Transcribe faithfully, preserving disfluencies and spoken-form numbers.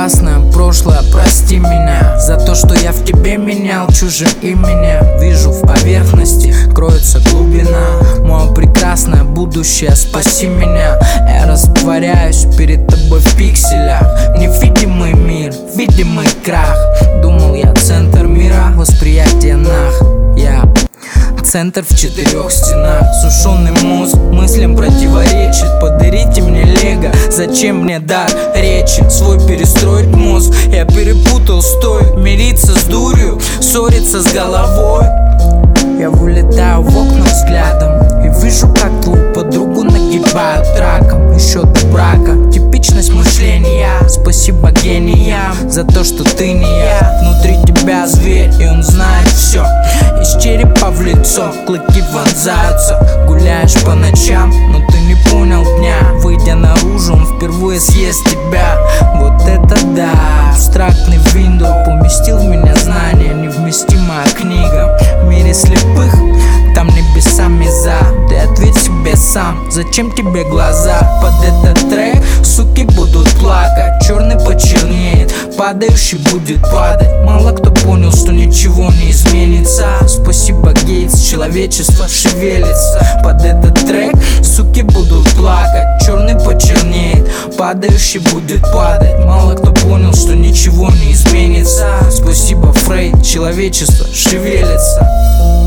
прекрасное прошлое, прости меня за то, что я в тебе менял чужим именем. Вижу в поверхности, кроется глубина. Мое прекрасное будущее, спаси меня. Я растворяюсь перед тобой в пикселях. Невидимый мир, видимый крах. Думал я центр мира, восприятие нах. Я центр в четырех стенах. Сушеный мозг мыслям противоречит. Подарите мне лего, зачем мне дар речи? Свой перестроить мозг я перепутал, стой. Мириться с дурью, ссориться с головой. Я вылетаю в окна взглядом и вижу, как твою подругу нагибают раком. Еще до брака, типичность мышления. Спасибо гениям за то, что ты не я. Внутри тебя зверь, и он знает все. Из черепа в лицо клыки вонзаются. Гуляешь по ночам, но ты не понял дня. Выйдя наружу, он впервые съест тебя. Вот это да, абстрактный виндоу поместил в меня знания, невместимая книга. В мире слепых, там небесами за. Ты ответь себе сам, зачем тебе глаза? Под этот трек суки будут плакать. Черный почернеет, падающий будет падать. Мало кто понял, что ничего не изменится. Спасибо, Гейтс, человечество шевелится. Под этот трек суки будут плакать. Черный почернеет, падающий будет падать. Мало кто понял, что ничего не изменится. Спасибо, Фрейд, человечество шевелится.